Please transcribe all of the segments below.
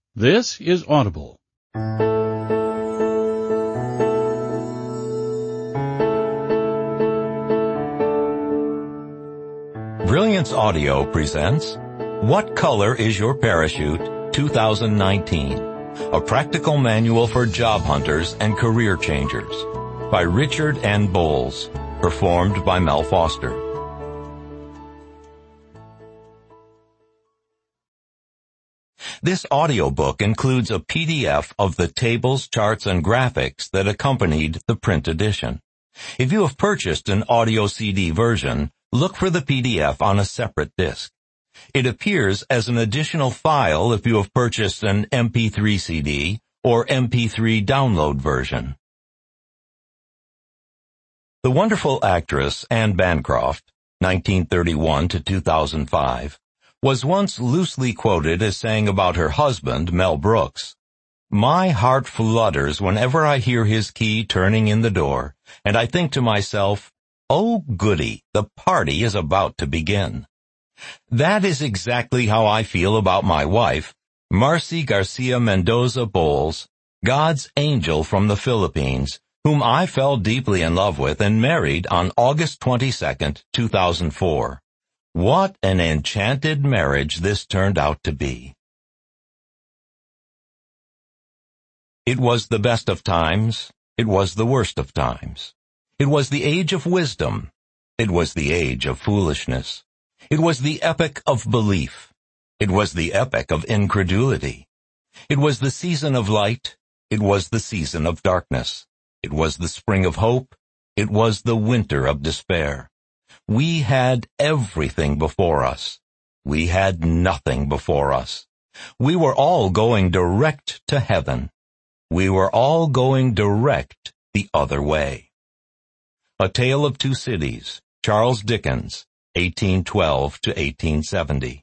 This is Audible. Brilliance Audio presents What Color is Your Parachute 2019? A practical manual for job hunters and career changers by Richard N. Bowles, performed by Mel Foster. This audiobook includes a PDF of the tables, charts, and graphics that accompanied the print edition. If you have purchased an audio CD version, look for the PDF on a separate disc. It appears as an additional file if you have purchased an MP3 CD or MP3 download version. The wonderful actress Anne Bancroft, 1931 to 2005, was once loosely quoted as saying about her husband, Mel Brooks, "My heart flutters whenever I hear his key turning in the door, and I think to myself, oh goody, the party is about to begin." That is exactly how I feel about my wife, Marcy Garcia Mendoza Bowles, God's angel from the Philippines, whom I fell deeply in love with and married on August 22nd, 2004. What an enchanted marriage this turned out to be. It was the best of times. It was the worst of times. It was the age of wisdom. It was the age of foolishness. It was the epoch of belief. It was the epoch of incredulity. It was the season of light. It was the season of darkness. It was the spring of hope. It was the winter of despair. We had everything before us. We had nothing before us. We were all going direct to heaven. We were all going direct the other way. A Tale of Two Cities, Charles Dickens, 1812 to 1870.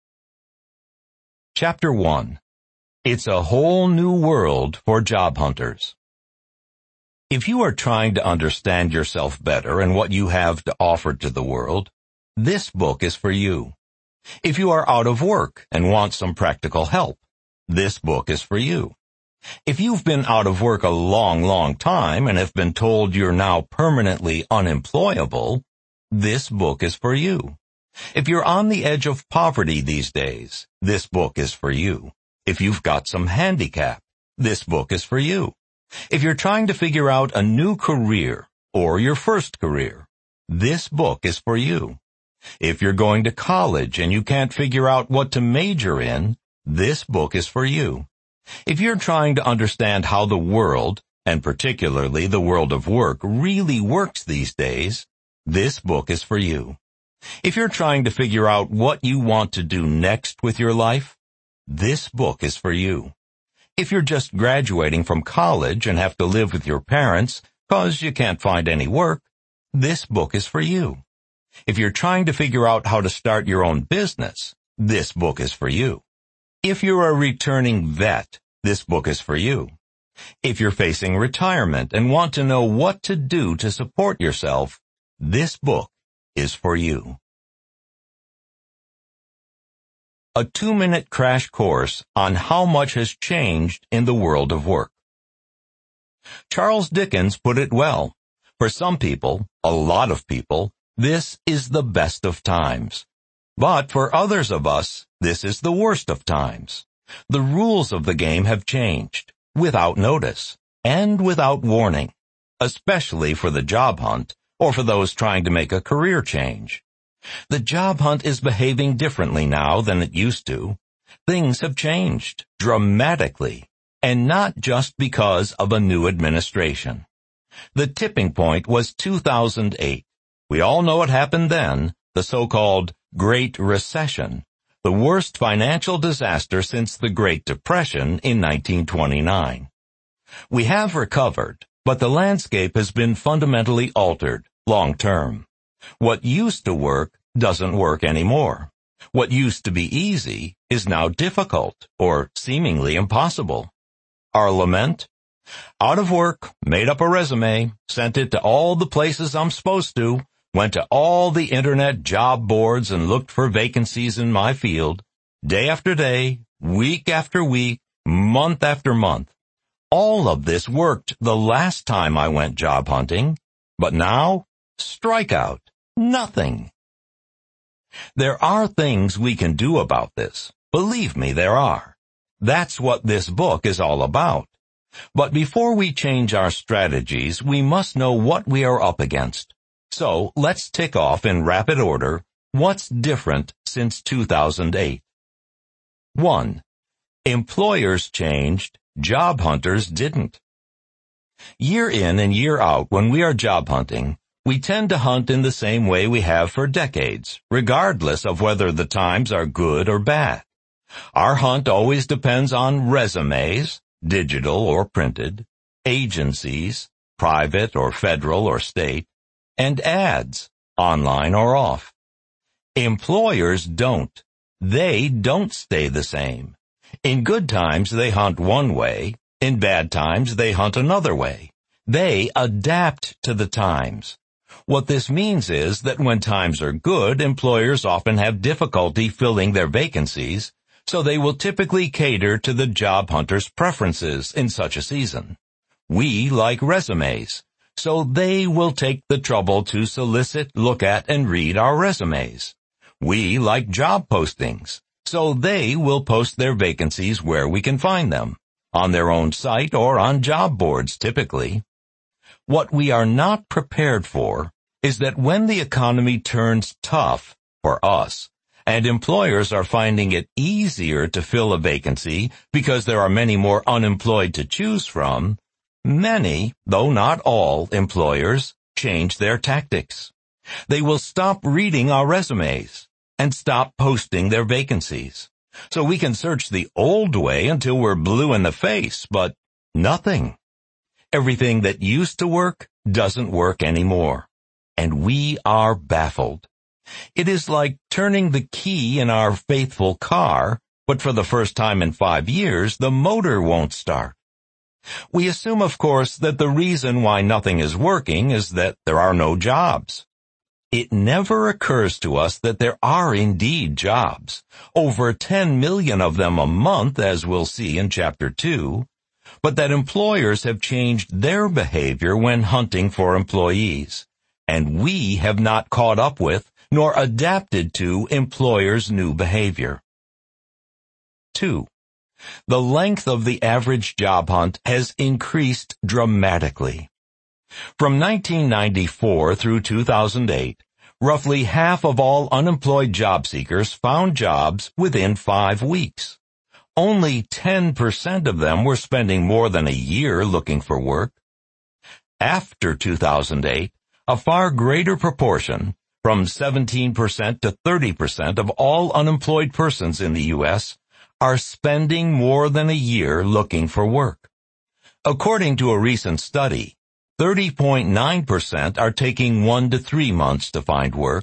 Chapter 1. It's a Whole New World for Job Hunters. If you are trying to understand yourself better and what you have to offer to the world, this book is for you. If you are out of work and want some practical help, this book is for you. If you've been out of work a long time and have been told you're now permanently unemployable, this book is for you. If you're on the edge of poverty these days, this book is for you. If you've got some handicap, this book is for you. If you're trying to figure out a new career or your first career, this book is for you. If you're going to college and you can't figure out what to major in, this book is for you. If you're trying to understand how the world, and particularly the world of work, really works these days, this book is for you. If you're trying to figure out what you want to do next with your life, this book is for you. If you're just graduating from college and have to live with your parents because you can't find any work, this book is for you. If you're trying to figure out how to start your own business, this book is for you. If you're a returning vet, this book is for you. If you're facing retirement and want to know what to do to support yourself, this book is for you. A 2-minute crash course on how much has changed in the world of work. Charles Dickens put it well. For some people, a lot of people, this is the best of times. But for others of us, this is the worst of times. The rules of the game have changed, without notice, and without warning, especially for the job hunt, or for those trying to make a career change. The job hunt is behaving differently now than it used to. Things have changed dramatically, and not just because of a new administration. The tipping point was 2008. We all know what happened then, the so-called Great Recession, the worst financial disaster since the Great Depression in 1929. We have recovered, but the landscape has been fundamentally altered long term. What used to work doesn't work anymore. What used to be easy is now difficult or seemingly impossible. Our lament? Out of work, made up a resume, sent it to all the places I'm supposed to, went to all the internet job boards and looked for vacancies in my field. Day after day, week after week, month after month. All of this worked the last time I went job hunting, but now, strikeout, nothing. There are things we can do about this. Believe me, there are. That's what this book is all about. But before we change our strategies, we must know what we are up against. So let's tick off in rapid order what's different since 2008. 1. Employers changed, job hunters didn't. Year in and year out, when we are job hunting, we tend to hunt in the same way we have for decades, regardless of whether the times are good or bad. Our hunt always depends on resumes, digital or printed, agencies, private or federal or state, and ads, online or off. Employers don't. They don't stay the same. In good times, they hunt one way. In bad times, they hunt another way. They adapt to the times. What this means is that when times are good, employers often have difficulty filling their vacancies, so they will typically cater to the job hunter's preferences in such a season. We like resumes, so they will take the trouble to solicit, look at, and read our resumes. We like job postings, so they will post their vacancies where we can find them, on their own site or on job boards typically. What we are not prepared for is that when the economy turns tough for us, and employers are finding it easier to fill a vacancy because there are many more unemployed to choose from, many, though not all, employers change their tactics. They will stop reading our resumes and stop posting their vacancies. So we can search the old way until we're blue in the face, but nothing. Everything that used to work doesn't work anymore, and we are baffled. It is like turning the key in our faithful car, but for the first time in 5 years, the motor won't start. We assume, of course, that the reason why nothing is working is that there are no jobs. It never occurs to us that there are indeed jobs, over 10 million of them a month, as we'll see in Chapter 2, but that employers have changed their behavior when hunting for employees, and we have not caught up with nor adapted to employers' new behavior. 2. The length of the average job hunt has increased dramatically. From 1994 through 2008, roughly half of all unemployed job seekers found jobs within 5 weeks. Only 10% of them were spending more than a year looking for work. After 2008, a far greater proportion, from 17% to 30% of all unemployed persons in the U.S., are spending more than a year looking for work. According to a recent study, 30.9% are taking 1 to 3 months to find work,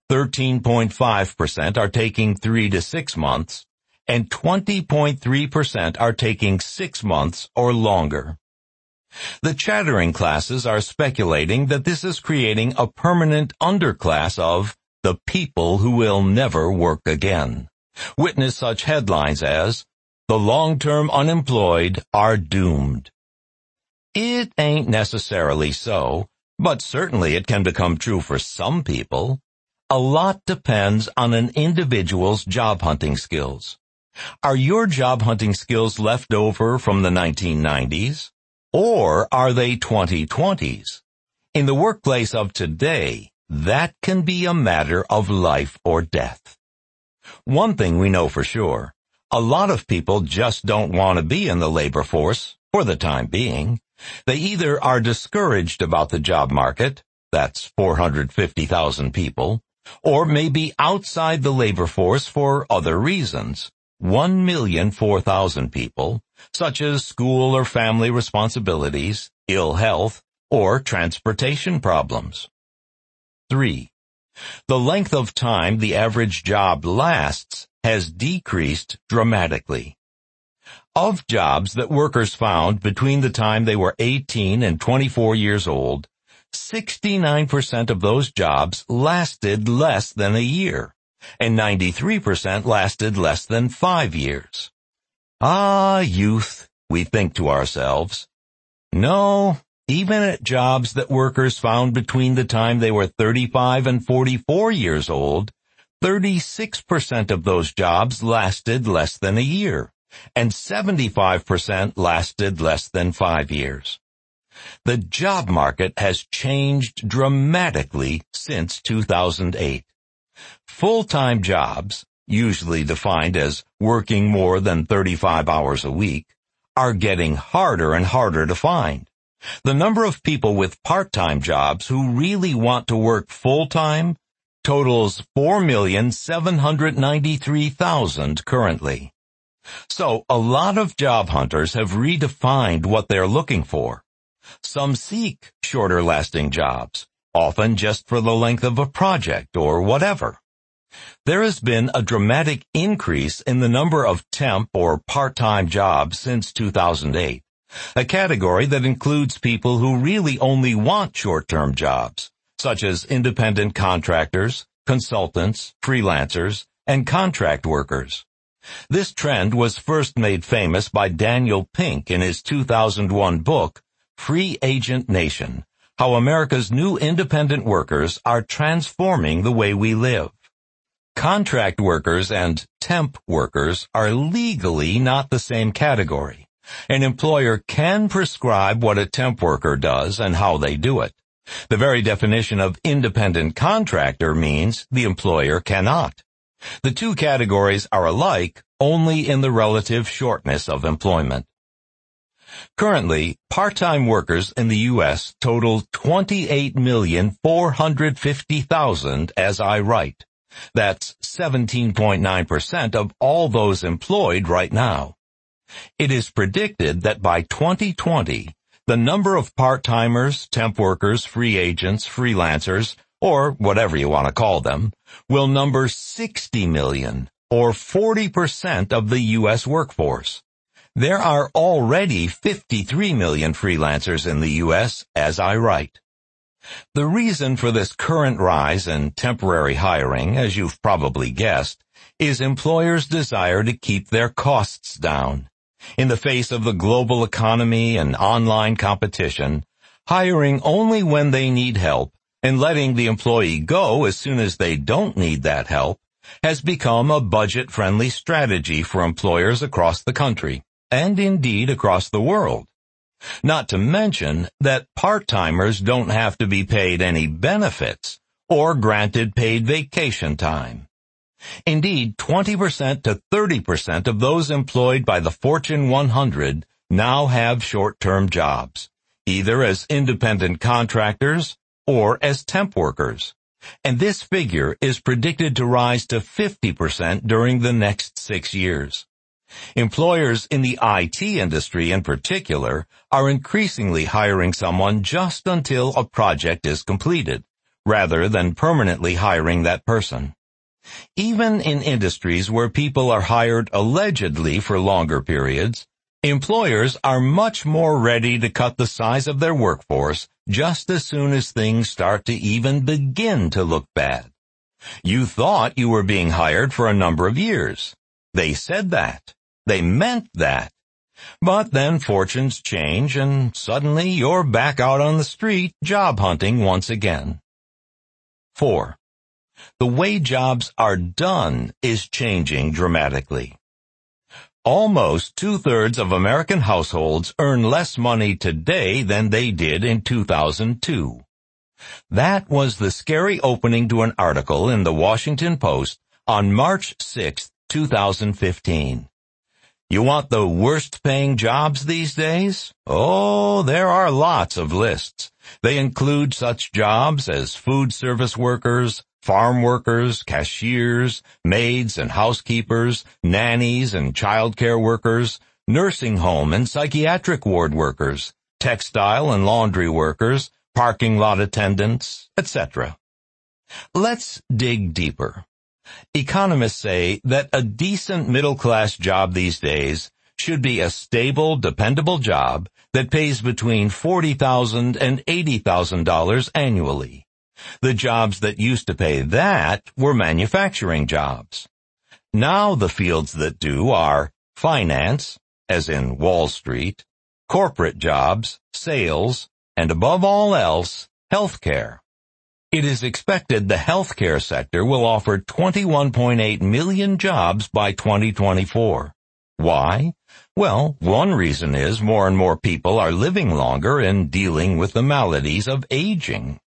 13.5% are taking 3 to 6 months, and 20.3% are taking 6 months or longer. The chattering classes are speculating that this is creating a permanent underclass of the people who will never work again. Witness such headlines as, "The long-term unemployed are doomed." It ain't necessarily so, but certainly it can become true for some people. A lot depends on an individual's job hunting skills. Are your job hunting skills left over from the 1990s? Or are they 2020s? In the workplace of today, that can be a matter of life or death. One thing we know for sure, a lot of people just don't want to be in the labor force for the time being. They either are discouraged about the job market, that's 450,000 people, or may be outside the labor force for other reasons, 1,004,000 people, such as school or family responsibilities, ill health, or transportation problems. 3. The length of time the average job lasts has decreased dramatically. Of jobs that workers found between the time they were 18 and 24 years old, 69% of those jobs lasted less than a year, and 93% lasted less than 5 years. Ah, youth, we think to ourselves. No, even at jobs that workers found between the time they were 35 and 44 years old, 36% of those jobs lasted less than a year, and 75% lasted less than 5 years. The job market has changed dramatically since 2008. Full-time jobs, usually defined as working more than 35 hours a week, are getting harder and harder to find. The number of people with part-time jobs who really want to work full-time totals 4,793,000 currently. So a lot of job hunters have redefined what they're looking for. Some seek shorter-lasting jobs, often just for the length of a project or whatever. There has been a dramatic increase in the number of temp or part-time jobs since 2008, a category that includes people who really only want short-term jobs, such as independent contractors, consultants, freelancers, and contract workers. This trend was first made famous by Daniel Pink in his 2001 book, Free Agent Nation: How America's New Independent Workers Are Transforming the Way We Live. Contract workers and temp workers are legally not the same category. An employer can prescribe what a temp worker does and how they do it. The very definition of independent contractor means the employer cannot. The two categories are alike only in the relative shortness of employment. Currently, part-time workers in the U.S. total 28,450,000 as I write. That's 17.9% of all those employed right now. It is predicted that by 2020, the number of part-timers, temp workers, free agents, freelancers, or whatever you want to call them, will number 60 million, or 40% of the U.S. workforce. There are already 53 million freelancers in the U.S. as I write. The reason for this current rise in temporary hiring, as you've probably guessed, is employers' desire to keep their costs down. In the face of the global economy and online competition, hiring only when they need help and letting the employee go as soon as they don't need that help has become a budget-friendly strategy for employers across the country, and indeed across the world. Not to mention that part-timers don't have to be paid any benefits or granted paid vacation time. Indeed, 20% to 30% of those employed by the Fortune 100 now have short-term jobs, either as independent contractors or as temp workers. And this figure is predicted to rise to 50% during the next 6 years. Employers in the IT industry in particular are increasingly hiring someone just until a project is completed, rather than permanently hiring that person. Even in industries where people are hired allegedly for longer periods, employers are much more ready to cut the size of their workforce just as soon as things start to even begin to look bad. You thought you were being hired for a number of years. They said that. They meant that. But then fortunes change and suddenly you're back out on the street job hunting once again. 4. The way jobs are done is changing dramatically. Almost 2/3 of American households earn less money today than they did in 2002. That was the scary opening to an article in the Washington Post on March 6, 2015. You want the worst-paying jobs these days? Oh, there are lots of lists. They include such jobs as food service workers, farm workers, cashiers, maids and housekeepers, nannies and childcare workers, nursing home and psychiatric ward workers, textile and laundry workers, parking lot attendants, etc. Let's dig deeper. Economists say that a decent middle-class job these days should be a stable, dependable job that pays between $40,000 and $80,000 annually. The jobs that used to pay that were manufacturing jobs. Now the fields that do are finance, as in Wall Street, corporate jobs, sales, and above all else, healthcare. It is expected the healthcare sector will offer 21.8 million jobs by 2024. Why? Well, one reason is more and more people are living longer and dealing with the maladies of aging.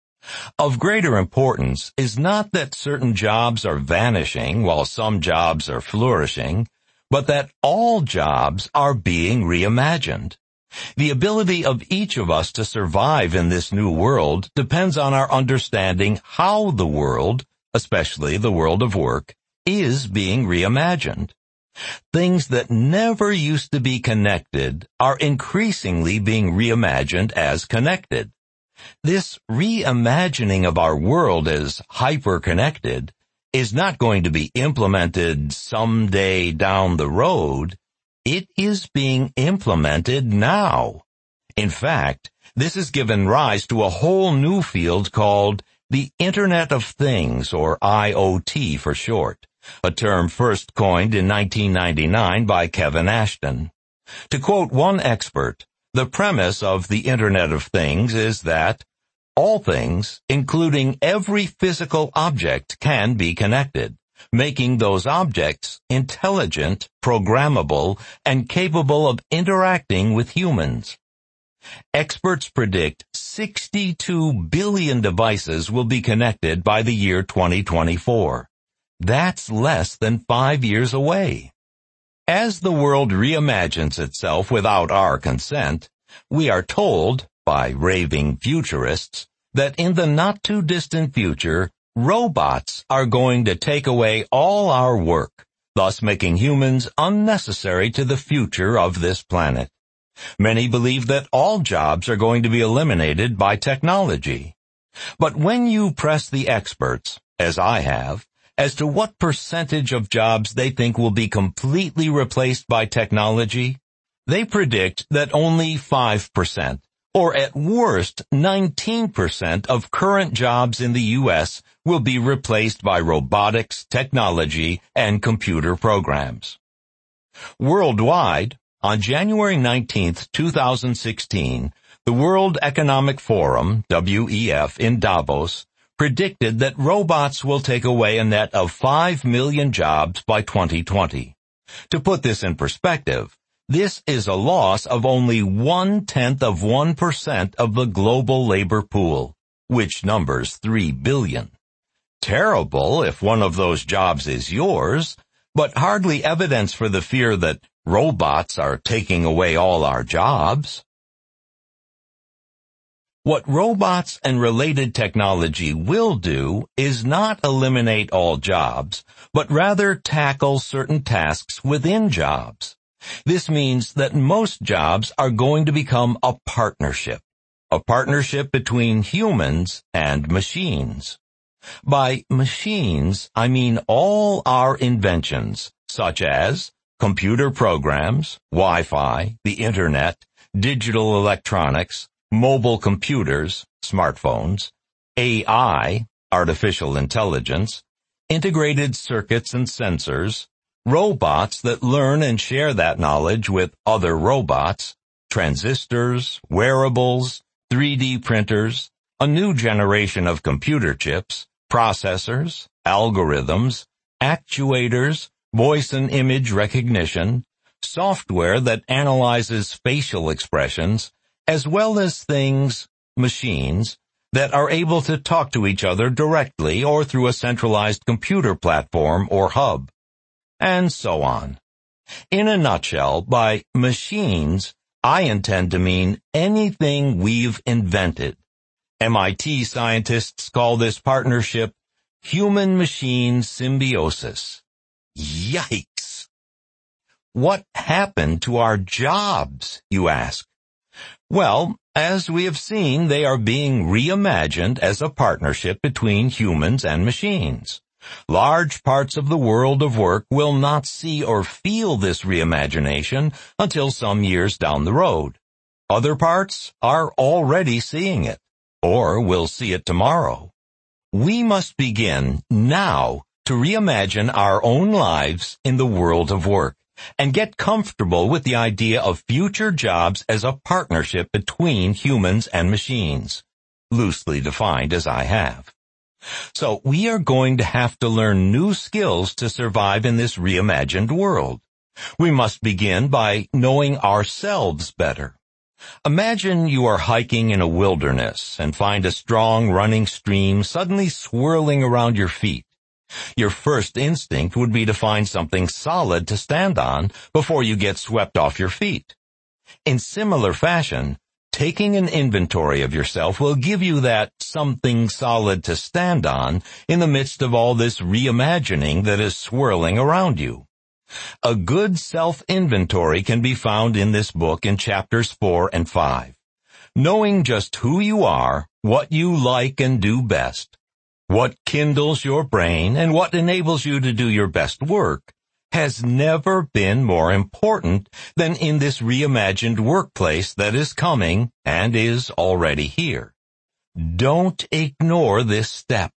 Of greater importance is not that certain jobs are vanishing while some jobs are flourishing, but that all jobs are being reimagined. The ability of each of us to survive in this new world depends on our understanding how the world, especially the world of work, is being reimagined. Things that never used to be connected are increasingly being reimagined as connected. This reimagining of our world as hyper-connected is not going to be implemented someday down the road. It is being implemented now. In fact, this has given rise to a whole new field called the Internet of Things, or IoT for short, a term first coined in 1999 by Kevin Ashton. To quote one expert, the premise of the Internet of Things is that all things, including every physical object, can be connected, making those objects intelligent, programmable, and capable of interacting with humans. Experts predict 62 billion devices will be connected by the year 2024. That's less than 5 years away. As the world reimagines itself without our consent, we are told, by raving futurists, that in the not-too-distant future, robots are going to take away all our work, thus making humans unnecessary to the future of this planet. Many believe that all jobs are going to be eliminated by technology. But when you press the experts, as I have, as to what percentage of jobs they think will be completely replaced by technology, they predict that only 5%, or at worst 19% of current jobs in the U.S. will be replaced by robotics, technology, and computer programs. Worldwide, on January 19, 2016, the World Economic Forum, WEF, in Davos, predicted that robots will take away a net of 5 million jobs by 2020. To put this in perspective, this is a loss of only 0.1% of the global labor pool, which numbers 3 billion. Terrible if one of those jobs is yours, but hardly evidence for the fear that robots are taking away all our jobs. What robots and related technology will do is not eliminate all jobs, but rather tackle certain tasks within jobs. This means that most jobs are going to become a partnership between humans and machines. By machines, I mean all our inventions, such as computer programs, Wi-Fi, the Internet, digital electronics, mobile computers, smartphones, AI, artificial intelligence, integrated circuits and sensors, robots that learn and share that knowledge with other robots, transistors, wearables, 3D printers, a new generation of computer chips, processors, algorithms, actuators, voice and image recognition, software that analyzes facial expressions, as well as things, machines, that are able to talk to each other directly or through a centralized computer platform or hub, and so on. In a nutshell, by machines, I intend to mean anything we've invented. MIT scientists call this partnership human-machine symbiosis. Yikes! What happened to our jobs, you ask? Well, as we have seen, they are being reimagined as a partnership between humans and machines. Large parts of the world of work will not see or feel this reimagination until some years down the road. Other parts are already seeing it, or will see it tomorrow. We must begin now to reimagine our own lives in the world of work, and get comfortable with the idea of future jobs as a partnership between humans and machines, loosely defined as I have. So we are going to have to learn new skills to survive in this reimagined world. We must begin by knowing ourselves better. Imagine you are hiking in a wilderness and find a strong running stream suddenly swirling around your feet. Your first instinct would be to find something solid to stand on before you get swept off your feet. In similar fashion, taking an inventory of yourself will give you that something solid to stand on in the midst of all this reimagining that is swirling around you. A good self-inventory can be found in this book in chapters 4 and 5. Knowing just who you are, what you like and do best, what kindles your brain, and what enables you to do your best work has never been more important than in this reimagined workplace that is coming and is already here. Don't ignore this step.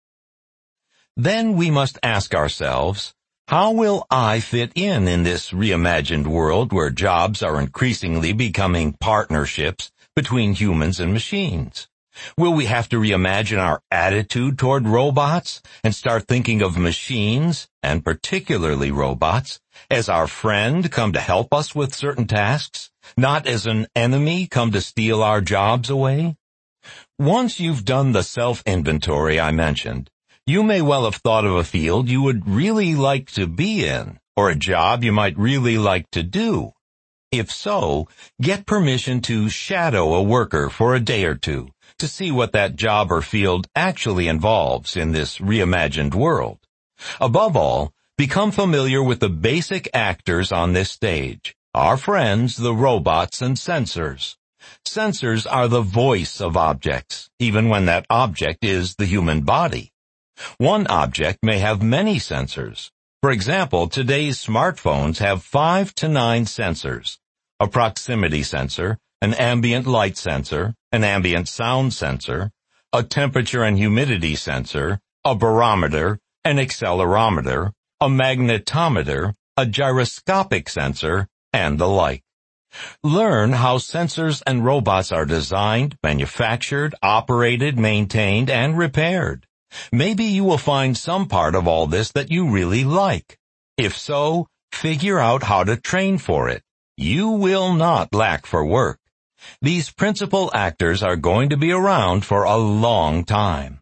Then we must ask ourselves, how will I fit in this reimagined world where jobs are increasingly becoming partnerships between humans and machines? Will we have to reimagine our attitude toward robots and start thinking of machines, and particularly robots, as our friend come to help us with certain tasks, not as an enemy come to steal our jobs away? Once you've done the self-inventory I mentioned, you may well have thought of a field you would really like to be in, or a job you might really like to do. If so, get permission to shadow a worker for a day or two to see what that job or field actually involves in this reimagined world. Above all, become familiar with the basic actors on this stage, our friends, the robots and sensors. Sensors are the voice of objects, even when that object is the human body. One object may have many sensors. For example, today's smartphones have 5 to 9 sensors: a proximity sensor, an ambient light sensor, an ambient sound sensor, a temperature and humidity sensor, a barometer, an accelerometer, a magnetometer, a gyroscopic sensor, and the like. Learn how sensors and robots are designed, manufactured, operated, maintained, and repaired. Maybe you will find some part of all this that you really like. If so, figure out how to train for it. You will not lack for work. These principal actors are going to be around for a long time.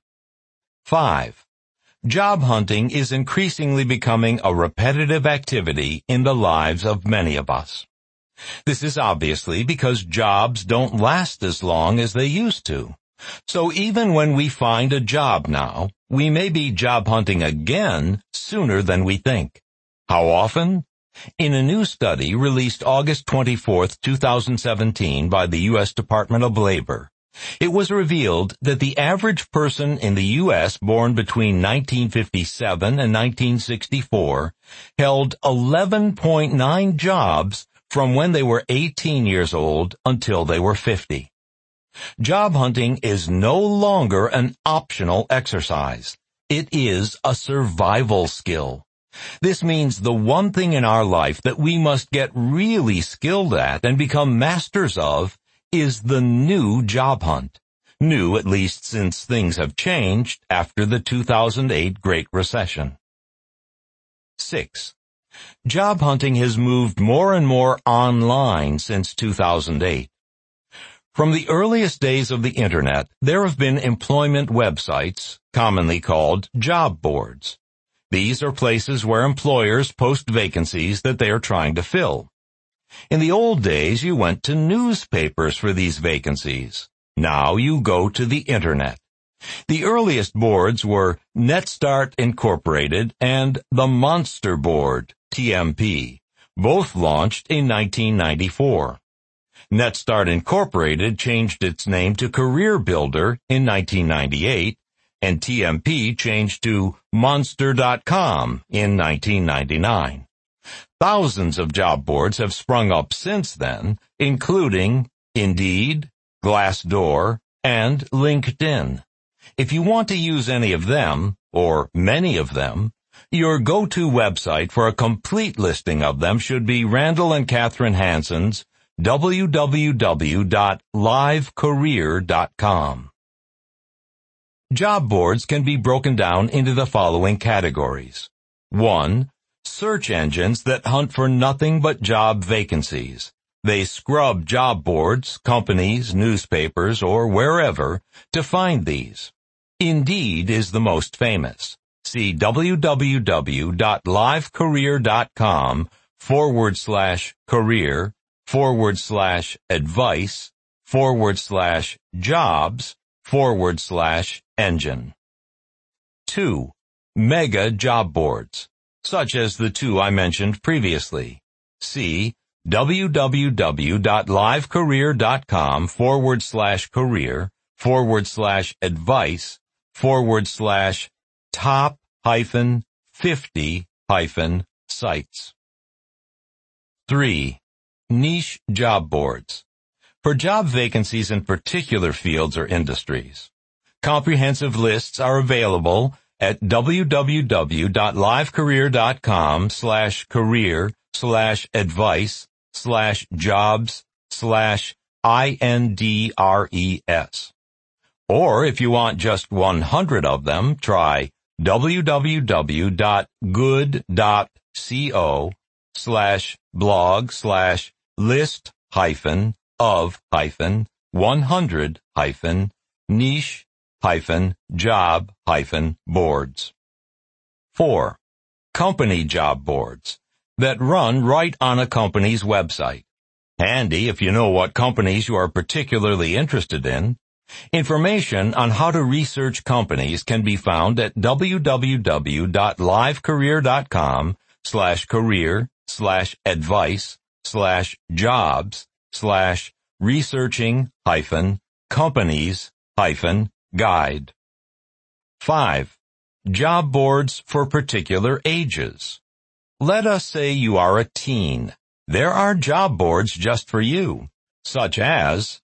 5. Job hunting is increasingly becoming a repetitive activity in the lives of many of us. This is obviously because jobs don't last as long as they used to. So even when we find a job now, we may be job hunting again sooner than we think. How often? In a new study released August 24, 2017 by the U.S. Department of Labor, it was revealed that the average person in the U.S. born between 1957 and 1964 held 11.9 jobs from when they were 18 years old until they were 50. Job hunting is no longer an optional exercise. It is a survival skill. This means the one thing in our life that we must get really skilled at and become masters of is the new job hunt. New, at least, since things have changed after the 2008 Great Recession. 6. Job hunting has moved more and more online since 2008. From the earliest days of the Internet, there have been employment websites, commonly called job boards. These are places where employers post vacancies that they are trying to fill. In the old days, you went to newspapers for these vacancies. Now you go to the Internet. The earliest boards were NetStart Incorporated and the Monster Board, TMP, both launched in 1994. NetStart Incorporated changed its name to Career Builder in 1998, and TMP changed to Monster.com in 1999. Thousands of job boards have sprung up since then, including Indeed, Glassdoor, and LinkedIn. If you want to use any of them, or many of them, Your go-to website for a complete listing of them should be Randall and Catherine Hansen's www.livecareer.com. Job boards can be broken down into the following categories. 1. Search engines that hunt for nothing but job vacancies. They scrub job boards, companies, newspapers, or wherever to find these. Indeed is the most famous. See www.livecareer.com/career/advice/jobs/engine. 2. Mega job boards, such as the two I mentioned previously. See www.livecareer.com/career/top-50-sites. 3. Niche job boards, for job vacancies in particular fields or industries. Comprehensive lists are available at www.livecareer.com/career/advice/jobs/INDRES. Or if you want just 100 of them, try www.good.co/blog/list-of-100-niche-job-boards. 4. Company job boards that run right on a company's website. Handy if you know what companies you are particularly interested in. Information on how to research companies can be found at www.livecareer.com/career/advice/jobs/researching-companies-guide. 5. Job boards for particular ages. Let us say you are a teen. There are job boards just for you, such as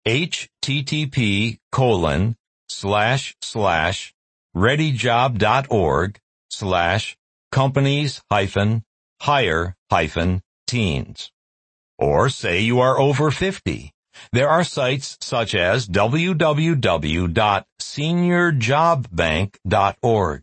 http://readyjob.org/companies-hire-teens. Or say you are over 50. There are sites such as www.seniorjobbank.org.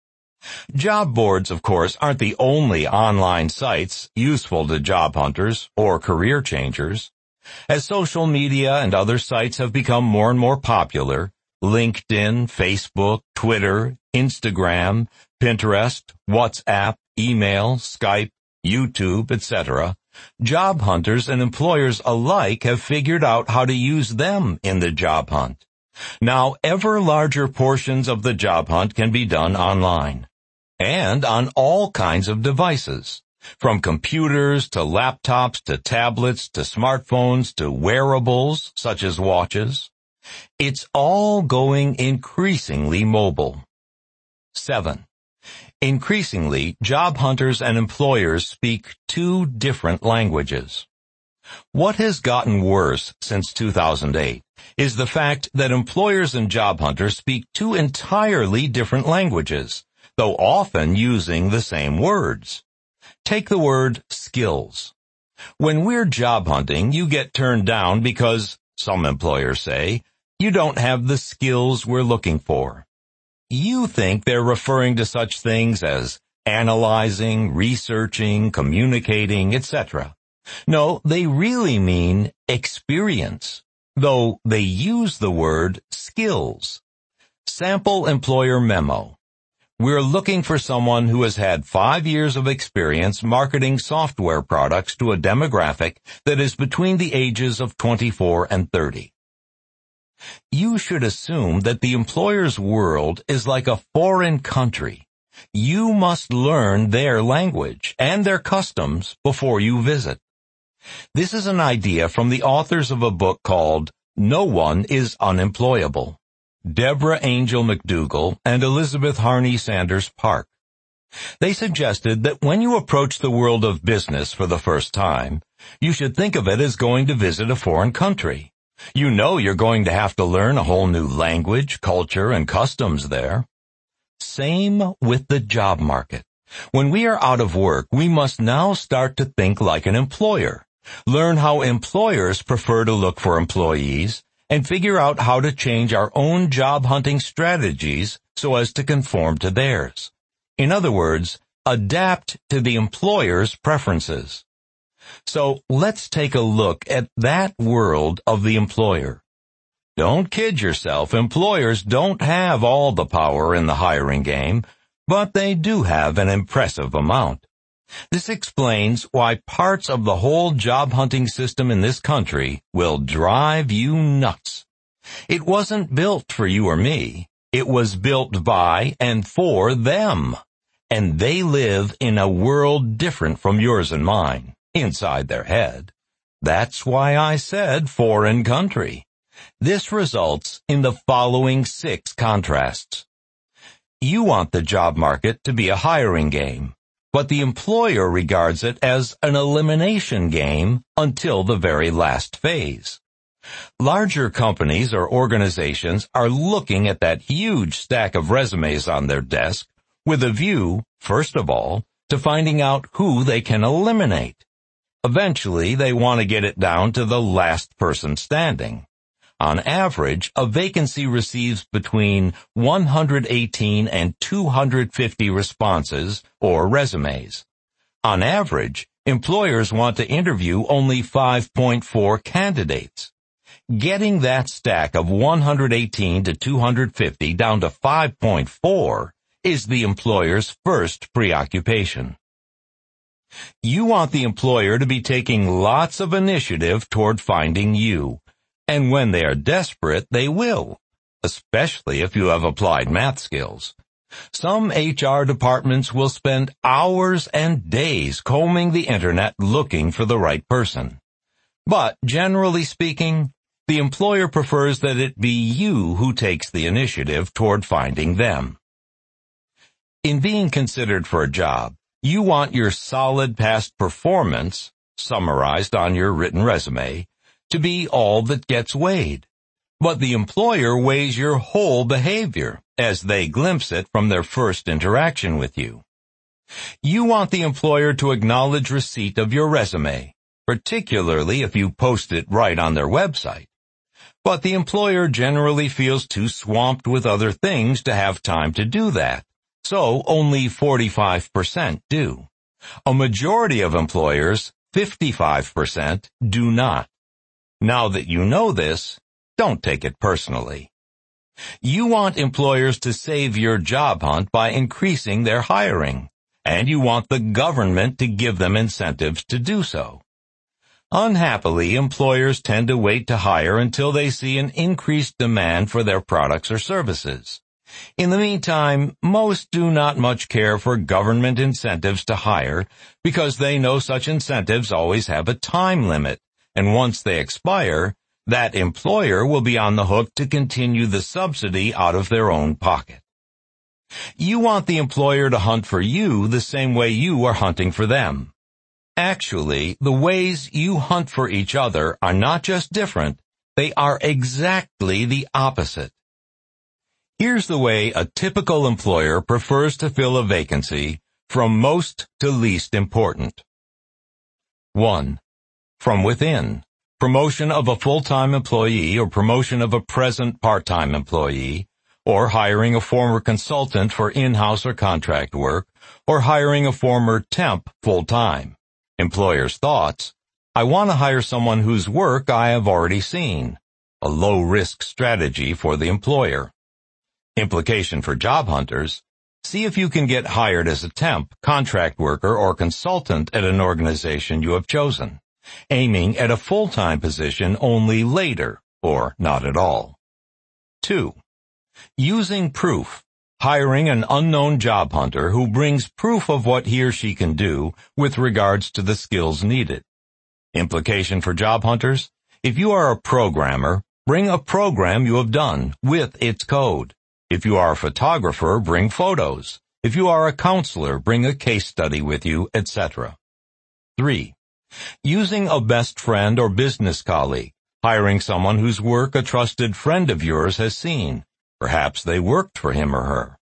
Job boards, of course, aren't the only online sites useful to job hunters or career changers. As social media and other sites have become more and more popular, LinkedIn, Facebook, Twitter, Instagram, Pinterest, WhatsApp, email, Skype, YouTube, etc., job hunters and employers alike have figured out how to use them in the job hunt. Now, ever larger portions of the job hunt can be done online and on all kinds of devices, from computers to laptops to tablets to smartphones to wearables such as watches. It's all going increasingly mobile. 7. Increasingly, job hunters and employers speak two different languages. What has gotten worse since 2008 is the fact that employers and job hunters speak two entirely different languages, though often using the same words. Take the word skills. When we're job hunting, you get turned down because, some employers say, you don't have the skills we're looking for. You think they're referring to such things as analyzing, researching, communicating, etc. No, they really mean experience, though they use the word skills. Sample employer memo. We're looking for someone who has had 5 years of experience marketing software products to a demographic that is between the ages of 24 and 30. You should assume that the employer's world is like a foreign country. You must learn their language and their customs before you visit. This is an idea from the authors of a book called No One is Unemployable, Deborah Angel McDougall and Elizabeth Harney Sanders Park. They suggested that when you approach the world of business for the first time, you should think of it as going to visit a foreign country. You know you're going to have to learn a whole new language, culture, and customs there. Same with the job market. When we are out of work, we must now start to think like an employer, learn how employers prefer to look for employees, and figure out how to change our own job hunting strategies so as to conform to theirs. In other words, adapt to the employer's preferences. So let's take a look at that world of the employer. Don't kid yourself, employers don't have all the power in the hiring game, but they do have an impressive amount. This explains why parts of the whole job hunting system in this country will drive you nuts. It wasn't built for you or me. It was built by and for them. And they live in a world different from yours and mine, inside their head. That's why I said foreign country. This results in the following 6 contrasts. You want the job market to be a hiring game, but the employer regards it as an elimination game until the very last phase. Larger companies or organizations are looking at that huge stack of resumes on their desk with a view, first of all, to finding out who they can eliminate. Eventually, they want to get it down to the last person standing. On average, a vacancy receives between 118 and 250 responses or resumes. On average, employers want to interview only 5.4 candidates. Getting that stack of 118 to 250 down to 5.4 is the employer's first preoccupation. You want the employer to be taking lots of initiative toward finding you. And when they are desperate, they will, especially if you have applied math skills. Some HR departments will spend hours and days combing the internet looking for the right person. But generally speaking, the employer prefers that it be you who takes the initiative toward finding them. In being considered for a job, you want your solid past performance, summarized on your written resume, to be all that gets weighed. But the employer weighs your whole behavior as they glimpse it from their first interaction with you. You want the employer to acknowledge receipt of your resume, particularly if you post it right on their website. But the employer generally feels too swamped with other things to have time to do that, so only 45% do. A majority of employers, 55%, do not. Now that you know this, don't take it personally. You want employers to save your job hunt by increasing their hiring, and you want the government to give them incentives to do so. Unhappily, employers tend to wait to hire until they see an increased demand for their products or services. In the meantime, most do not much care for government incentives to hire because they know such incentives always have a time limit, and once they expire, that employer will be on the hook to continue the subsidy out of their own pocket. You want the employer to hunt for you the same way you are hunting for them. Actually, the ways you hunt for each other are not just different, they are exactly the opposite. Here's the way a typical employer prefers to fill a vacancy from most to least important. 1. From within. Promotion of a full-time employee or promotion of a present part-time employee, or hiring a former consultant for in-house or contract work, or hiring a former temp full-time. Employer's thoughts: I want to hire someone whose work I have already seen. A low-risk strategy for the employer. Implication for job hunters: see if you can get hired as a temp, contract worker, or consultant at an organization you have chosen, aiming at a full-time position only later, or not at all. 2. Using proof. Hiring an unknown job hunter who brings proof of what he or she can do with regards to the skills needed. Implication for job hunters: if you are a programmer, bring a program you have done with its code. If you are a photographer, bring photos. If you are a counselor, bring a case study with you, etc. 3. Using a best friend or business colleague. Hiring someone whose work a trusted friend of yours has seen. Perhaps they worked for him or her.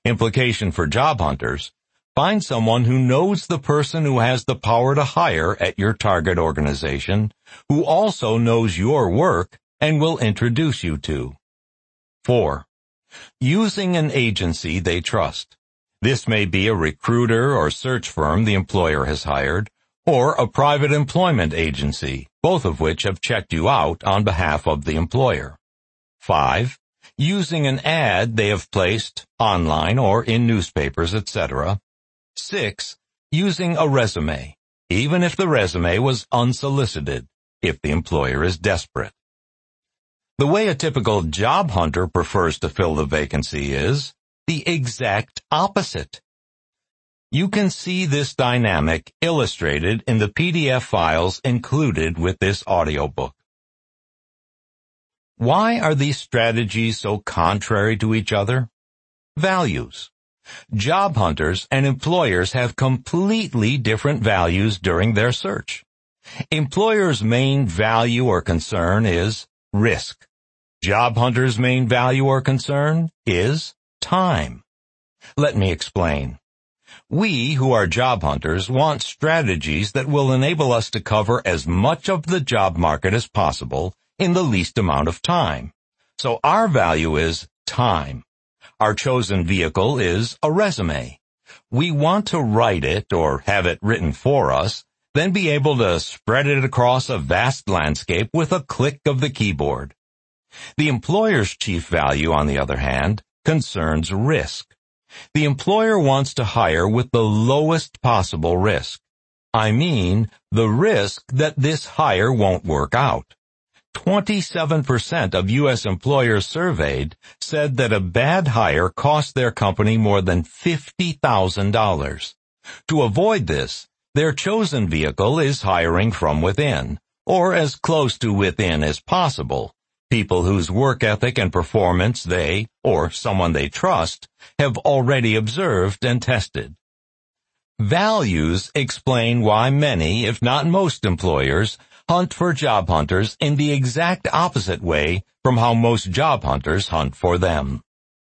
Implication for job hunters: find someone who knows the person who has the power to hire at your target organization, who also knows your work and will introduce you to. 4. Using an agency they trust. This may be a recruiter or search firm the employer has hired, or a private employment agency, both of which have checked you out on behalf of the employer. 5. Using an ad they have placed online or in newspapers, etc. 6. Using a resume, even if the resume was unsolicited, if the employer is desperate. The way a typical job hunter prefers to fill the vacancy is the exact opposite. You can see this dynamic illustrated in the PDF files included with this audiobook. Why are these strategies so contrary to each other? Values. Job hunters and employers have completely different values during their search. Employers' main value or concern is risk. Job hunters' main value or concern is time. Let me explain. We who are job hunters want strategies that will enable us to cover as much of the job market as possible in the least amount of time. So our value is time. Our chosen vehicle is a resume. We want to write it or have it written for us, then be able to spread it across a vast landscape with a click of the keyboard. The employer's chief value, on the other hand, concerns risk. The employer wants to hire with the lowest possible risk. I mean, the risk that this hire won't work out. 27% of U.S. employers surveyed said that a bad hire cost their company more than $50,000. To avoid this, their chosen vehicle is hiring from within, or as close to within as possible, people whose work ethic and performance they, or someone they trust, have already observed and tested. Values explain why many, if not most employers, hunt for job hunters in the exact opposite way from how most job hunters hunt for them.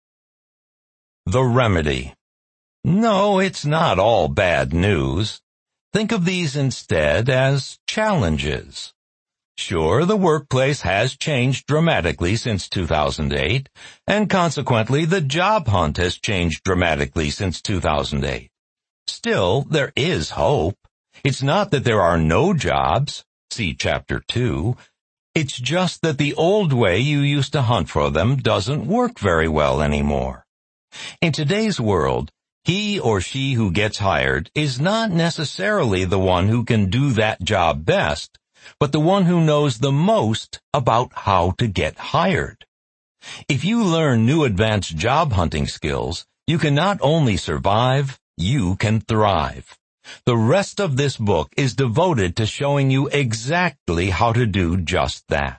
The remedy. No, it's not all bad news. Think of these instead as challenges. Sure, the workplace has changed dramatically since 2008, and consequently the job hunt has changed dramatically since 2008. Still, there is hope. It's not that there are no jobs. See Chapter 2. It's just that the old way you used to hunt for them doesn't work very well anymore. In today's world, he or she who gets hired is not necessarily the one who can do that job best, but the one who knows the most about how to get hired. If you learn new advanced job hunting skills, you can not only survive, you can thrive. The rest of this book is devoted to showing you exactly how to do just that.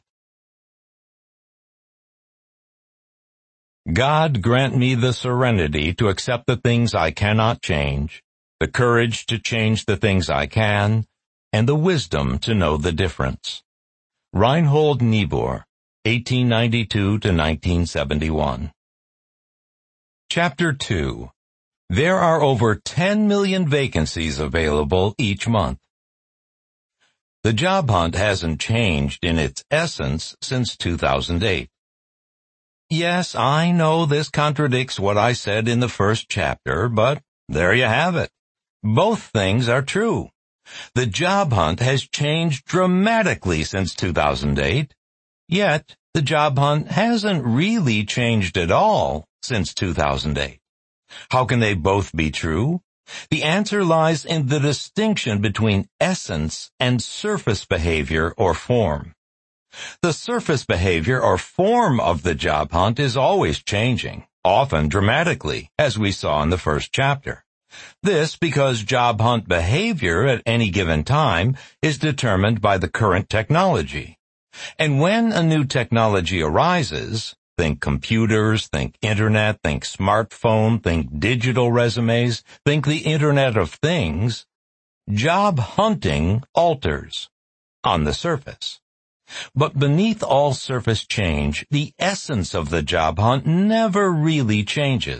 God grant me the serenity to accept the things I cannot change, the courage to change the things I can, and the wisdom to know the difference. Reinhold Niebuhr, 1892 to 1971. Chapter 2. There are over 10 million vacancies available each month. The job hunt hasn't changed in its essence since 2008. Yes, I know this contradicts what I said in the first chapter, but there you have it. Both things are true. The job hunt has changed dramatically since 2008, yet the job hunt hasn't really changed at all since 2008. How can they both be true? The answer lies in the distinction between essence and surface behavior or form. The surface behavior or form of the job hunt is always changing, often dramatically, as we saw in the first chapter. This because job hunt behavior at any given time is determined by the current technology. And when a new technology arises, think computers, think internet, think smartphone, think digital resumes, think the Internet of Things, job hunting alters on the surface. But beneath all surface change, the essence of the job hunt never really changes.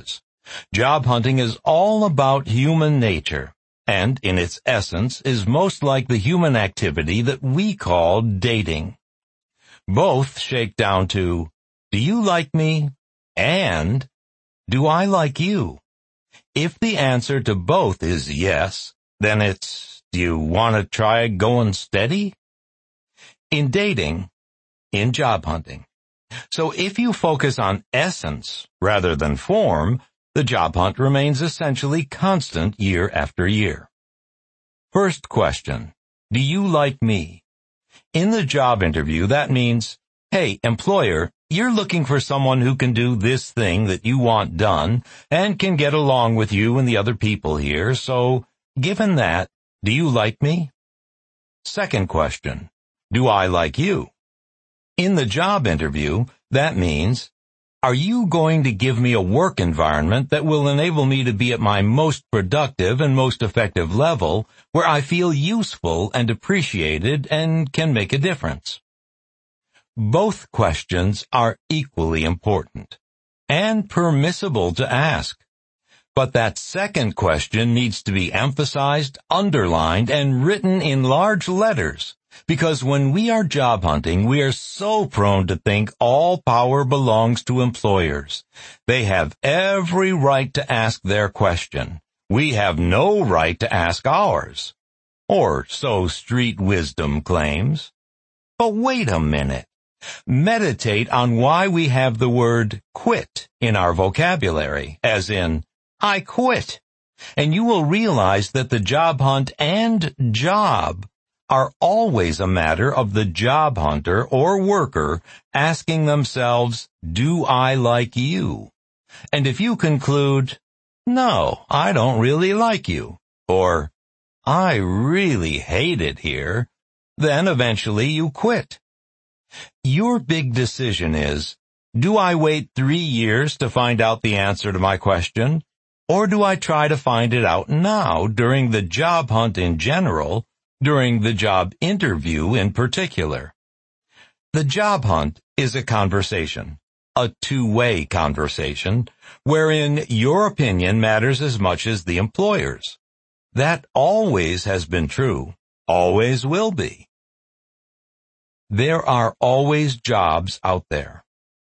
Job hunting is all about human nature, and in its essence is most like the human activity that we call dating. Both shake down to, do you like me? And, do I like you? If the answer to both is yes, then it's, do you want to try going steady? In dating, in job hunting. So if you focus on essence rather than form, the job hunt remains essentially constant year after year. First question, do you like me? In the job interview, that means, hey, employer, you're looking for someone who can do this thing that you want done and can get along with you and the other people here, so given that, do you like me? Second question, do I like you? In the job interview, that means, are you going to give me a work environment that will enable me to be at my most productive and most effective level, where I feel useful and appreciated and can make a difference? Both questions are equally important and permissible to ask. But that second question needs to be emphasized, underlined, and written in large letters. Because when we are job hunting, we are so prone to think all power belongs to employers. They have every right to ask their question. We have no right to ask ours. Or so street wisdom claims. But wait a minute. Meditate on why we have the word quit in our vocabulary, as in, I quit. And you will realize that the job hunt and job are always a matter of the job hunter or worker asking themselves, do I like you? And if you conclude, no, I don't really like you, or I really hate it here, then eventually you quit. Your big decision is, do I wait 3 years to find out the answer to my question? Or do I try to find it out now during the job hunt in general, during the job interview in particular? The job hunt is a conversation, a two-way conversation, wherein your opinion matters as much as the employer's. That always has been true, always will be. There are always jobs out there.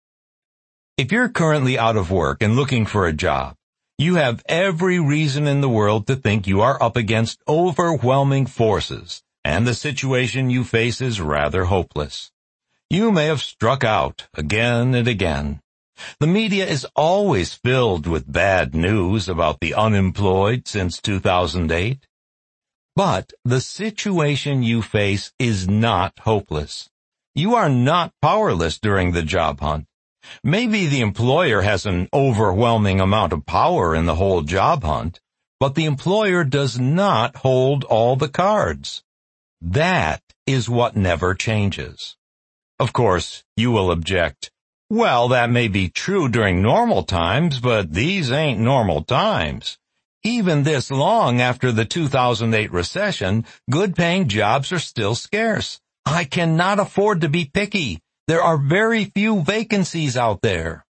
If you're currently out of work and looking for a job, you have every reason in the world to think you are up against overwhelming forces, and the situation you face is rather hopeless. You may have struck out again and again. The media is always filled with bad news about the unemployed since 2008. But the situation you face is not hopeless. You are not powerless during the job hunt. Maybe the employer has an overwhelming amount of power in the whole job hunt, but the employer does not hold all the cards. That is what never changes. Of course, you will object, well, that may be true during normal times, but these ain't normal times. Even this long after the 2008 recession, good-paying jobs are still scarce. I cannot afford to be picky. There are very few vacancies out there.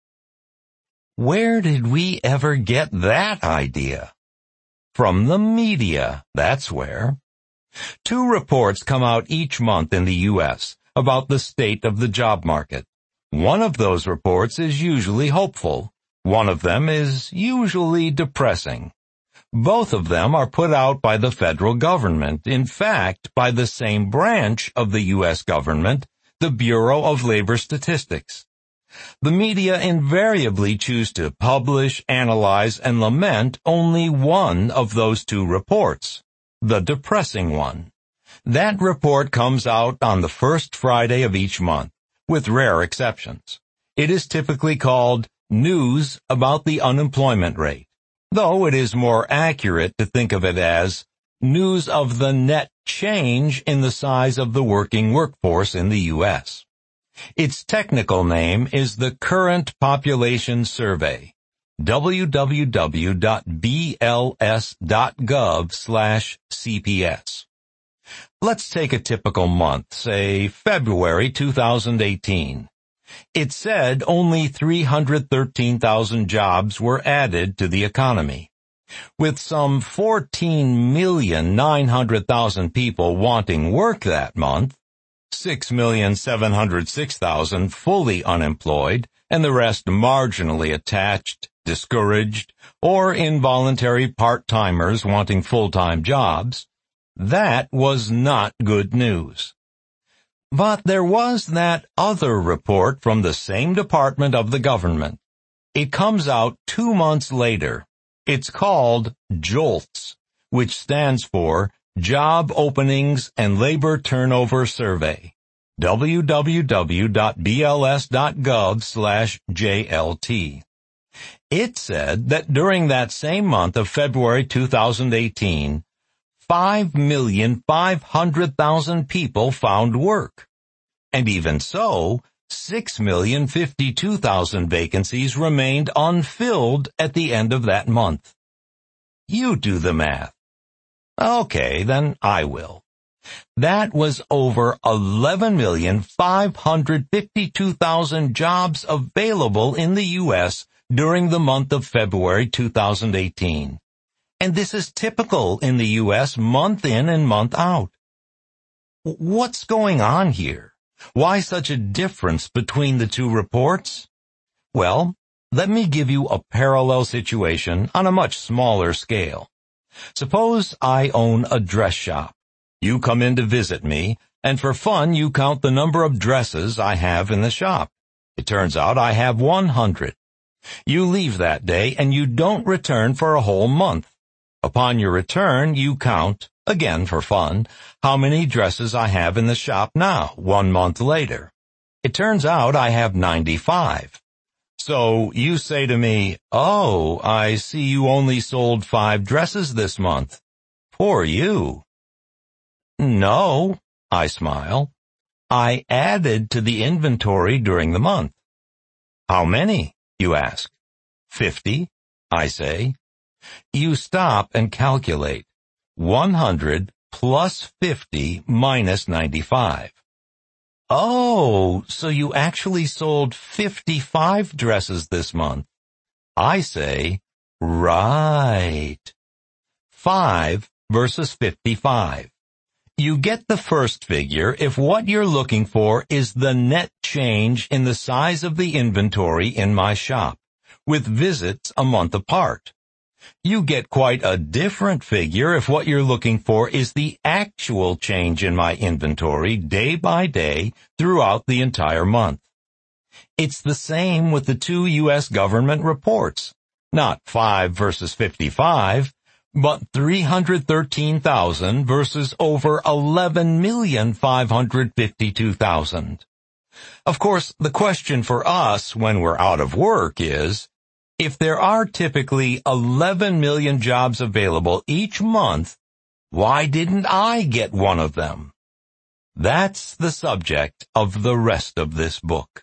Where did we ever get that idea? From the media, that's where. 2 reports come out each month in the U.S. about the state of the job market. One of those reports is usually hopeful. One of them is usually depressing. Both of them are put out by the federal government, in fact, by the same branch of the U.S. government, the Bureau of Labor Statistics. The media invariably choose to publish, analyze, and lament only one of those 2 reports, the depressing one. That report comes out on the first Friday of each month, with rare exceptions. It is typically called News About the Unemployment Rate, though it is more accurate to think of it as News of the Net Change in the Size of the Working Workforce in the U.S. Its technical name is the Current Population Survey, www.bls.gov/CPS. Let's take a typical month, say February 2018. It said only 313,000 jobs were added to the economy. With some 14,900,000 people wanting work that month, 6,706,000 fully unemployed, and the rest marginally attached, discouraged, or involuntary part-timers wanting full-time jobs, that was not good news. But there was that other report from the same department of the government. It comes out 2 months later. It's called JOLTS, which stands for Job Openings and Labor Turnover Survey. www.bls.gov/JLT. It said that during that same month of February 2018, 5,500,000 people found work. And even so, 6,052,000 vacancies remained unfilled at the end of that month. You do the math. Okay, then I will. That was over 11,552,000 jobs available in the U.S. during the month of February 2018. And this is typical in the U.S. month in and month out. What's going on here? Why such a difference between the two reports? Well, let me give you a parallel situation on a much smaller scale. Suppose I own a dress shop. You come in to visit me, and for fun you count the number of dresses I have in the shop. It turns out I have 100. You leave that day and you don't return for a whole month. Upon your return, you count, again for fun, how many dresses I have in the shop now, 1 month later. It turns out I have 95. So you say to me, "Oh, I see you only sold 5 dresses this month. Poor you." "No," I smile. "I added to the inventory during the month." "How many?" you ask. 50, I say. You stop and calculate. 100 plus 50 minus 95. "Oh, so you actually sold 55 dresses this month." I say, "Right." 5 versus 55. You get the first figure if what you're looking for is the net change in the size of the inventory in my shop, with visits a month apart. You get quite a different figure if what you're looking for is the actual change in my inventory day by day throughout the entire month. It's the same with the 2 U.S. government reports, not 5 versus 55, but 313,000 versus over 11,552,000. Of course, the question for us when we're out of work is, if there are typically 11 million jobs available each month, why didn't I get one of them? That's the subject of the rest of this book.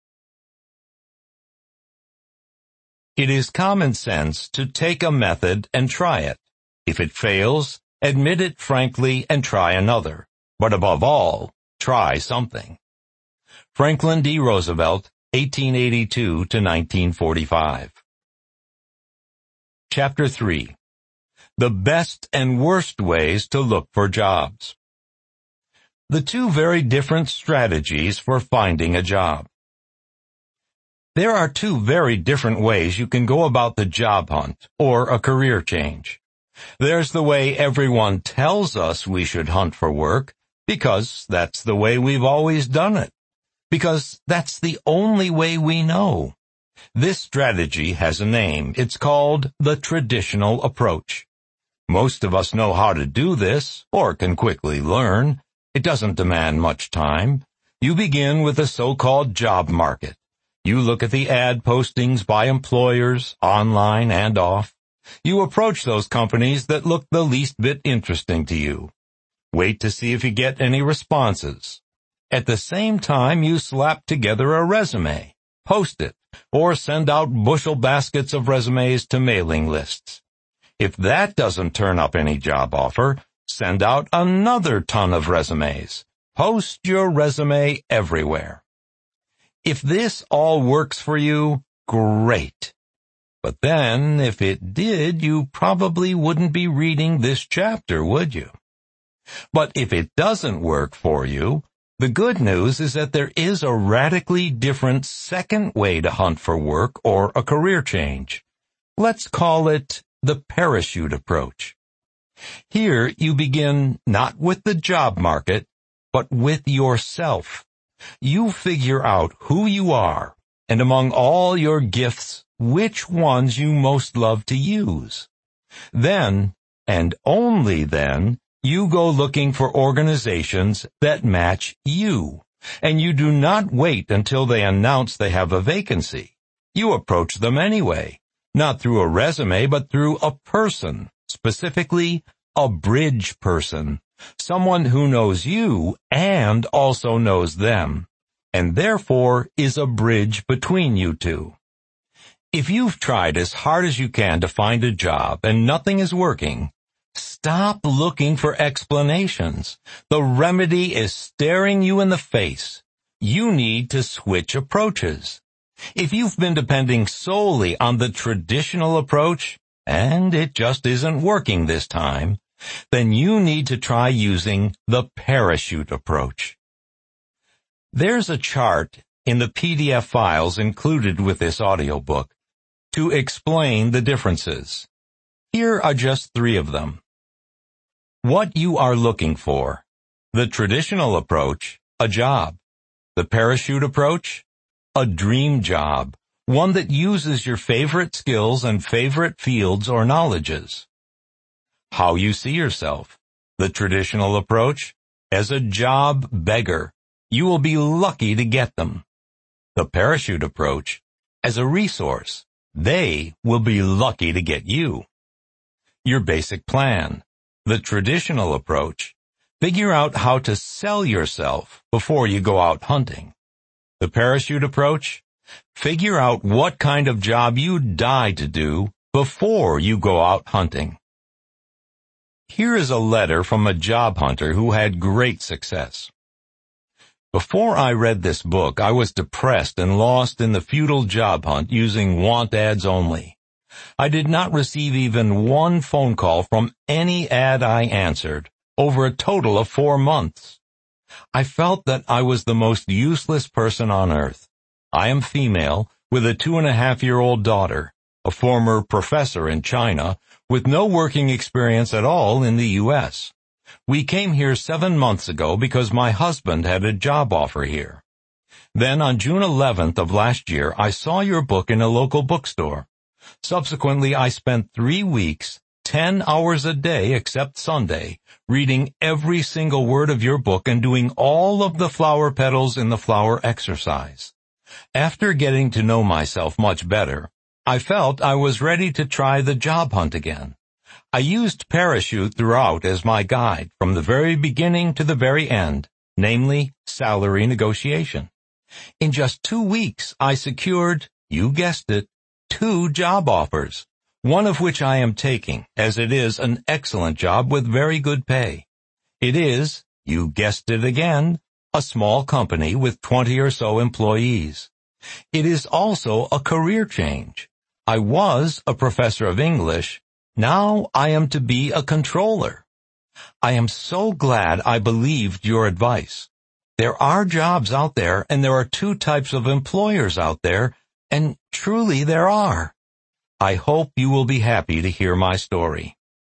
It is common sense to take a method and try it. If it fails, admit it frankly and try another. But above all, try something. Franklin D. Roosevelt, 1882 to 1945. Chapter 3. The Best and Worst Ways to Look for Jobs. The 2 very different strategies for finding a job. There are 2 very different ways you can go about the job hunt or a career change. There's the way everyone tells us we should hunt for work, because that's the way we've always done it, because that's the only way we know. This strategy has a name. It's called the traditional approach. Most of us know how to do this, or can quickly learn. It doesn't demand much time. You begin with the so-called job market. You look at the ad postings by employers, online and off. You approach those companies that look the least bit interesting to you. Wait to see if you get any responses. At the same time, you slap together a resume, post it, or send out bushel baskets of resumes to mailing lists. If that doesn't turn up any job offer, send out another ton of resumes. Post your resume everywhere. If this all works for you, great. But then, if it did, you probably wouldn't be reading this chapter, would you? But if it doesn't work for you, the good news is that there is a radically different second way to hunt for work or a career change. Let's call it the parachute approach. Here you begin not with the job market, but with yourself. You figure out who you are, and among all your gifts, which ones you most love to use. Then, and only then, you go looking for organizations that match you, and you do not wait until they announce they have a vacancy. You approach them anyway, not through a resume, but through a person, specifically a bridge person, someone who knows you and also knows them, and therefore is a bridge between you two. If you've tried as hard as you can to find a job and nothing is working, stop looking for explanations. The remedy is staring you in the face. You need to switch approaches. If you've been depending solely on the traditional approach, and it just isn't working this time, then you need to try using the parachute approach. There's a chart in the PDF files included with this audiobook to explain the differences. Here are just 3 of them. What you are looking for. The traditional approach, a job. The parachute approach, a dream job, one that uses your favorite skills and favorite fields or knowledges. How you see yourself. The traditional approach, as a job beggar. You will be lucky to get them. The parachute approach, as a resource. They will be lucky to get you. Your basic plan. The traditional approach. Figure out how to sell yourself before you go out hunting. The parachute approach. Figure out what kind of job you'd die to do before you go out hunting. Here is a letter from a job hunter who had great success. Before I read this book, I was depressed and lost in the futile job hunt using want ads only. I did not receive even one phone call from any ad I answered over a total of 4 months. I felt that I was the most useless person on earth. I am female with a 2.5-year-old daughter, a former professor in China with no working experience at all in the U.S. We came here 7 months ago because my husband had a job offer here. Then on June 11th of last year, I saw your book in a local bookstore. Subsequently, I spent 3 weeks, 10 hours a day except Sunday, reading every single word of your book and doing all of the flower petals in the flower exercise. After getting to know myself much better, I felt I was ready to try the job hunt again. I used Parachute throughout as my guide from the very beginning to the very end, namely salary negotiation. In just 2 weeks, I secured, you guessed it, 2 job offers, one of which I am taking, as it is an excellent job with very good pay. It is, you guessed it again, a small company with 20 or so employees. It is also a career change. I was a professor of English. Now I am to be a controller. I am so glad I believed your advice. There are jobs out there, and there are 2 types of employers out there, and truly there are. I hope you will be happy to hear my story.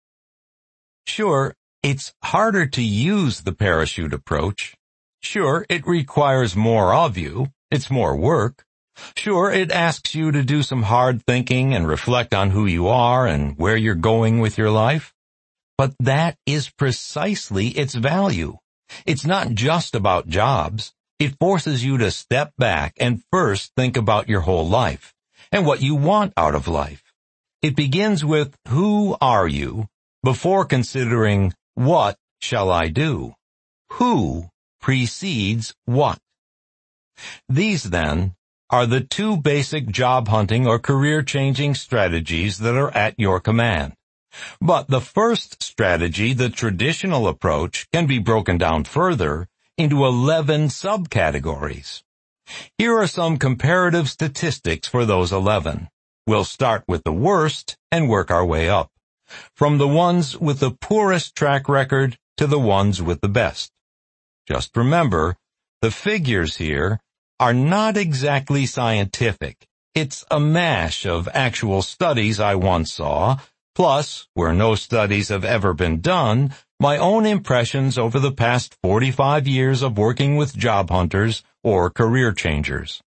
Sure, it's harder to use the parachute approach. Sure, it requires more of you. It's more work. Sure, it asks you to do some hard thinking and reflect on who you are and where you're going with your life. But that is precisely its value. It's not just about jobs. It forces you to step back and first think about your whole life and what you want out of life. It begins with who are you before considering what shall I do. Who precedes what. These, then, are the 2 basic job hunting or career-changing strategies that are at your command. But the first strategy, the traditional approach, can be broken down further into 11 subcategories. Here are some comparative statistics for those 11. We'll start with the worst and work our way up, from the ones with the poorest track record to the ones with the best. Just remember, the figures here are not exactly scientific. It's a mash of actual studies I once saw, plus, where no studies have ever been done, my own impressions over the past 45 years of working with job hunters or career changers.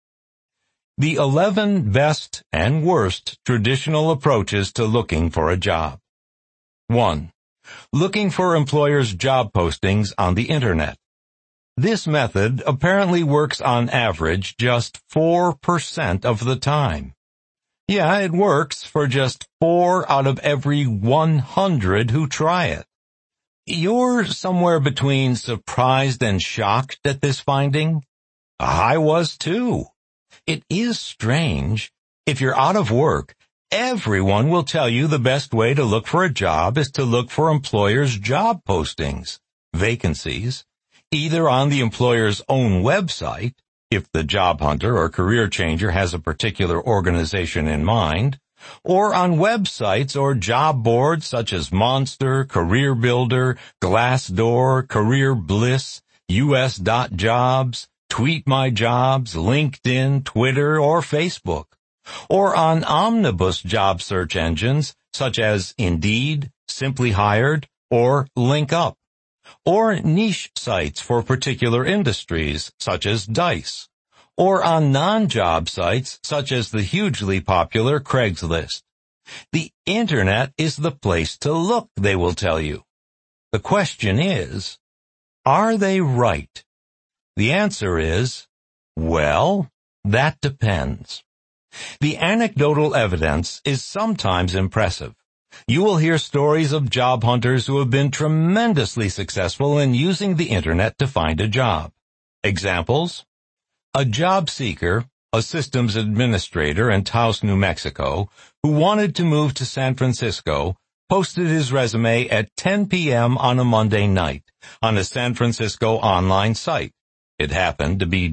The 11 best and worst traditional approaches to looking for a job. 1. Looking for employers' job postings on the Internet. This method apparently works on average just 4% of the time. Yeah, it works for just 4 out of every 100 who try it. You're somewhere between surprised and shocked at this finding? I was too. It is strange. If you're out of work, everyone will tell you the best way to look for a job is to look for employers' job postings, vacancies, either on the employer's own website, if the job hunter or career changer has a particular organization in mind, or on websites or job boards such as Monster, Career Builder, Glassdoor, Career Bliss, US.jobs, Tweet My Jobs, LinkedIn, Twitter, or Facebook, or on omnibus job search engines such as Indeed, Simply Hired, or LinkUp, or niche sites for particular industries such as Dice, or on non-job sites such as the hugely popular Craigslist. The Internet is the place to look, they will tell you. The question is, are they right? The answer is, well, that depends. The anecdotal evidence is sometimes impressive. You will hear stories of job hunters who have been tremendously successful in using the Internet to find a job. Examples: a job seeker, a systems administrator in Taos, New Mexico, who wanted to move to San Francisco, posted his resume at 10 p.m. on a Monday night on a San Francisco online site. It happened to be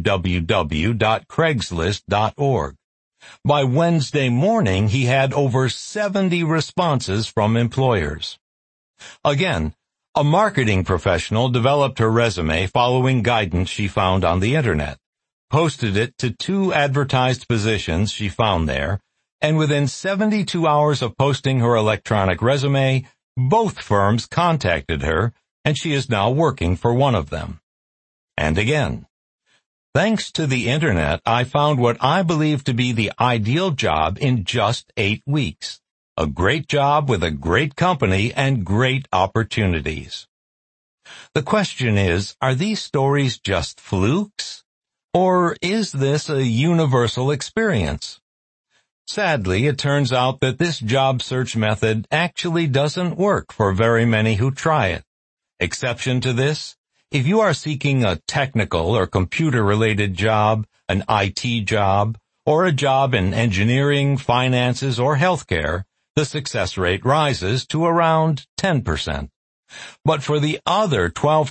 www.craigslist.org. By Wednesday morning, he had over 70 responses from employers. Again, a marketing professional developed her resume following guidance she found on the Internet, posted it to 2 advertised positions she found there, and within 72 hours of posting her electronic resume, both firms contacted her, and she is now working for one of them. And again, thanks to the Internet, I found what I believe to be the ideal job in just 8 weeks. A great job with a great company and great opportunities. The question is, are these stories just flukes? Or is this a universal experience? Sadly, it turns out that this job search method actually doesn't work for very many who try it. Exception to this: if you are seeking a technical or computer-related job, an IT job, or a job in engineering, finances, or healthcare, the success rate rises to around 10%. But for the other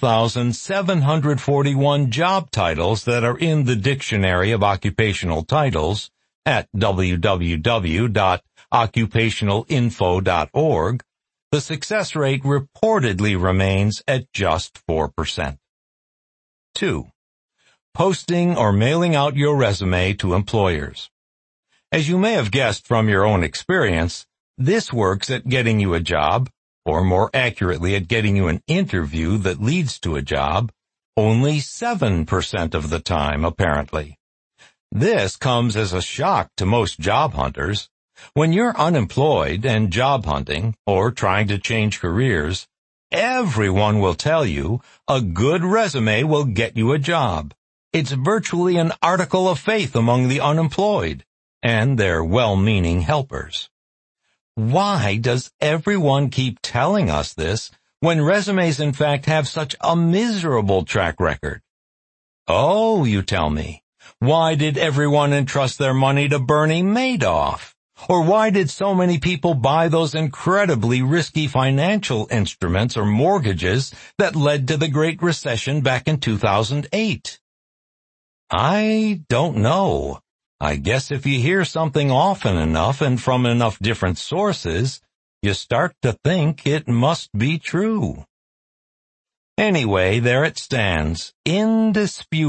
12,741 job titles that are in the Dictionary of Occupational Titles at www.occupationalinfo.org, the success rate reportedly remains at just 4%. 2. Posting or mailing out your resume to employers. As you may have guessed from your own experience, this works at getting you a job, or more accurately at getting you an interview that leads to a job, only 7% of the time, apparently. This comes as a shock to most job hunters. When you're unemployed and job hunting, or trying to change careers, everyone will tell you a good resume will get you a job. It's virtually an article of faith among the unemployed and their well-meaning helpers. Why does everyone keep telling us this when resumes in fact have such a miserable track record? Oh, you tell me, why did everyone entrust their money to Bernie Madoff? Or why did so many people buy those incredibly risky financial instruments or mortgages that led to the Great Recession back in 2008? I don't know. I guess if you hear something often enough and from enough different sources, you start to think it must be true. Anyway, there it stands, indisputable.